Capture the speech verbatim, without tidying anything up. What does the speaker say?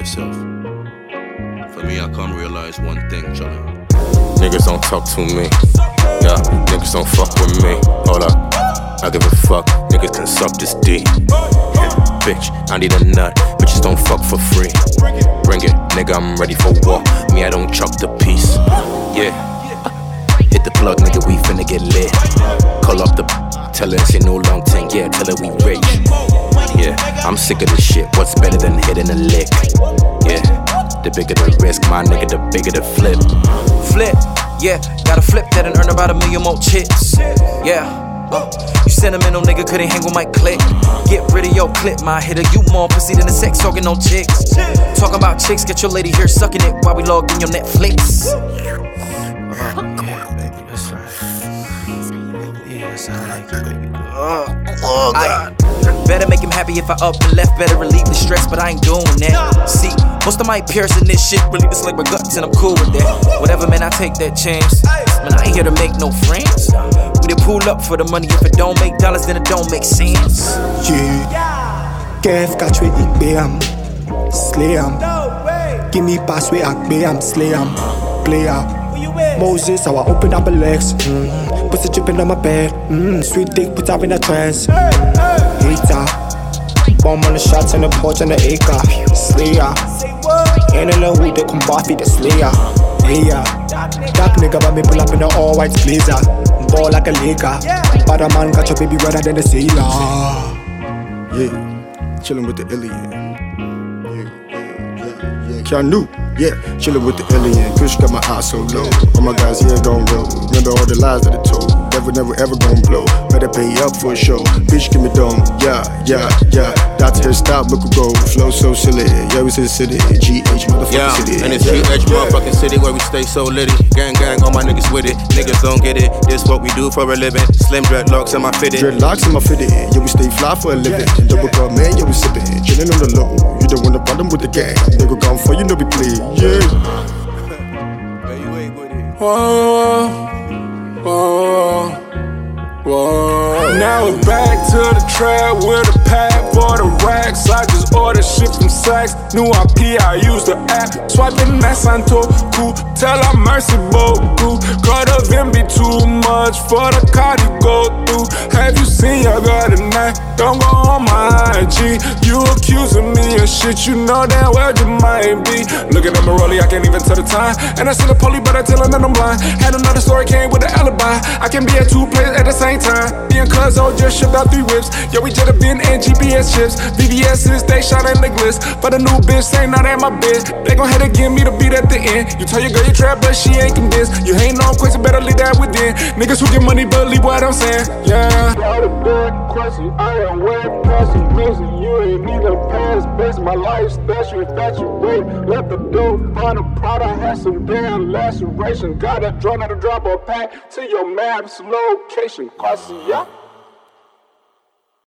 yourself. For me, I can't realize one thing, Charlie. Niggas don't talk to me. Yeah, niggas don't fuck with me. Hold up, I give a fuck. Niggas can suck this D. Yeah, bitch, I need a nut. Bitches don't fuck for free. Bring it, nigga, I'm ready for war. Me, I don't chuck the piece. Yeah, hit the plug, nigga, we finna get lit. Call up the tell her it's your new long thing. Yeah, tell her we rich. Yeah, I'm sick of this shit. What's better than hitting a lick? Yeah, the bigger the risk, my nigga, the bigger the flip. Flip, yeah, gotta flip that and earn about a million more chips. Yeah, uh, you sentimental nigga couldn't hang with my click. Get rid of your clip, my hitter. You more pussy than a sex talking no chicks. Talking about chicks, get your lady here sucking it while we log in your Netflix. Uh, yeah, baby, that's right. Yeah, sound like it, baby. Uh, oh, God. I better make him happy if I up and left. Better relieve the stress, but I ain't doing that. See, most of my peers in this shit really just like my guts, and I'm cool with that. Whatever, man, I take that chance. Man, I ain't here to make no friends. We done pull up for the money. If it don't make dollars, then it don't make sense. Yeah, Kev catch with the bam, slay am. Give me pass with a bam, slay am. Player Moses, how I open up my legs. Mm. Pussy dripping on my bed. Mm. Sweet dick, put up in a trance. Hater, bomb on the shots and the porch and the acre. Slayer, ain't in the hood, they come Buffy the Slayer. Hey yeah, dark nigga, but me pull up in a all white blazer. Ball like a Laker. Bad man got your baby redder than the sailor. Yeah, chillin' with the alien. Yeah, yeah, yeah, yeah. Keanu, yeah, chillin' with the alien. Kush got my eyes so low. All my guys here gon' roll. Remember all the lies that I told. Never, never, ever gon' blow. Better pay up for a show. Bitch, give me dome. Yeah, yeah, yeah. That's her stop, make her go. Flow so silly. Yeah, we say city. G H motherfucking yeah, city. And it's G H yeah. Motherfucking city where we stay so litty. Gang, gang, all my niggas with it. Niggas don't get it. This what we do for a living. Slim dreadlocks in my fitted. Dreadlocks in my fitted. Yeah, we stay fly for a living. Double cup, man, yeah, we sippin'. Chillin' on the low. You don't want the bottom with the gang. Nigga gone for you, know we play. Yeah. Whoa, whoa, whoa. Now we're back to the trap with a pack for the racks. I just ordered shit from Saks. New I P, I use the app. Swiping that Santo, cool. Tell her mercy, beaucoup. Cut of him be too much for the car to go through. Have you seen your girl tonight? Don't go on my I G. You accusing me of shit, you know damn well you might be. Looking at my rollie, I can't even tell the time. And I see the police, but I tell them that I'm blind. Had another story, came with an alibi. I can be at two places at the same time. Me and Cuzzo just shipped out three whips. Yeah, we just been in G P S chips. V V S's, they shot in the glitz. But a new bitch say not at my bitch. They gon' have to give me the beat at the end. You tell your girl you trap, but she ain't convinced. You ain't no question, better leave that within. Niggas who get money, believe what I'm saying. Yeah. Got a good question, I am way past the music. You ain't even past base. My life special, infatuate. Let the dope find a product. Had some damn laceration. Got a drone at a drop or pack to your map's location. Garcia.